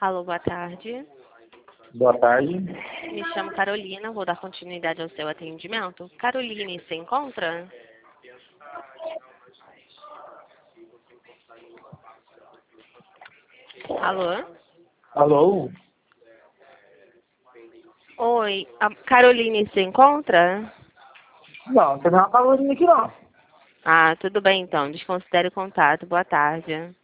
Alô, boa tarde. Boa tarde. Me chamo Carolina, vou dar continuidade ao seu atendimento. Caroline, se encontra? Alô? Alô? Oi, a Caroline se encontra? Não, tem uma Carolina aqui não. Ah, tudo bem então, desconsidere o contato. Boa tarde.